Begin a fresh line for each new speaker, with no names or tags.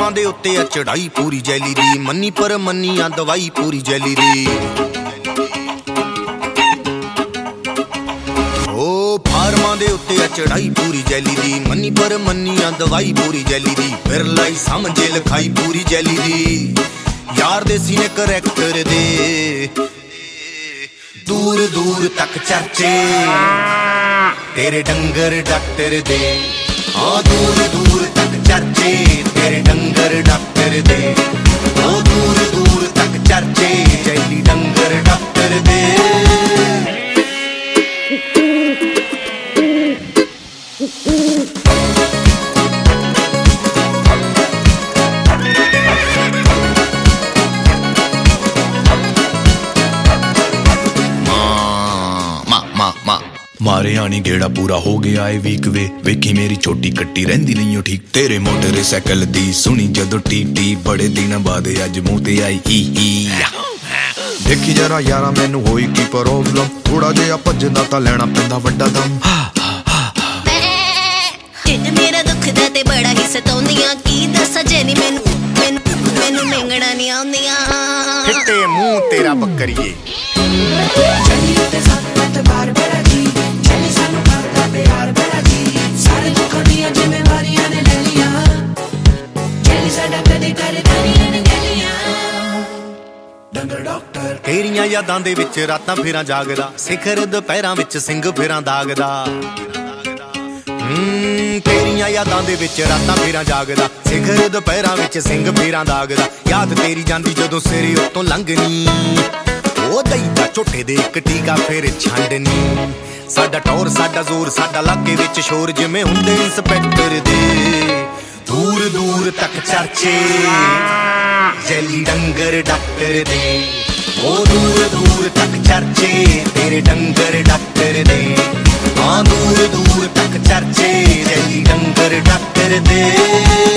फार्मां दे उत्ते आ चढ़ाई पूरी जैली दी, मन्नी पर मन्नी आ दवाई पूरी जैली दी। ओ फार्मां दे उत्ते आ चढ़ाई पूरी जैली दी, मन्नी पर मन्नी आ दवाई पूरी जैली दी। फिर लाई समझे लिखाई पूरी जैली दी, यार देसी ने करैक्टर दे दूर दूर तक चर्चे तेरे डंगर डॉक्टर दे। हाँ दूर दूर तक चर्चे तेरे डंगर डॉक्टर दे, ओ दूर दूर तक चर्चे जैली डंगर डॉक्टर दे।
मारे आनी गेड़ा पूरा हो गया है वीक वे, वेखी मेरी छोटी कट्टी रहिंदी नहीं हो ठीक। तेरे मोटर साइकिल दी सुनी जदों टी बड़े दिन बाद अज मुंह ते आई ही। देखी जरा यारा मैनू होई की प्रॉब्लम, थोड़ा जिहा भजदा तां लैना पैंदा वड्डा दम।
ढिड मेरा दुखदा ते बड़ा ही सताउंदियां, की दस्सां जैनी मैनू मेंगड़ा नहीं आउंदियां।
फिट्टे मुंह तेरा बकरिए तेरियां यादां दे विच रातां फेरां जागदा, सिखर दुपहरां विच सिंग फेरां दागदा। तेरियां यादां दे विच रातां फेरां जागदा, सिखर दुपहरां विच सिंग फेरां दागदा। याद तेरी जांदी जदों सिरे उत्तों लंघनी, ओ दईदा झोटे दे इक टीका फिर छंडनी। साडा टौर साडा जोर साडा लागे विच शोर, जिवें हुंदे इंस्पैक्टर दे दूर दूर तक चर्चे जैली डंगर डॉक्टर दे। ओ दूर दूर तक चर्चे तेरे डंगर डॉक्टर दे। हाँ दूर दूर तक चर्चे जैली डंगर डॉक्टर दे।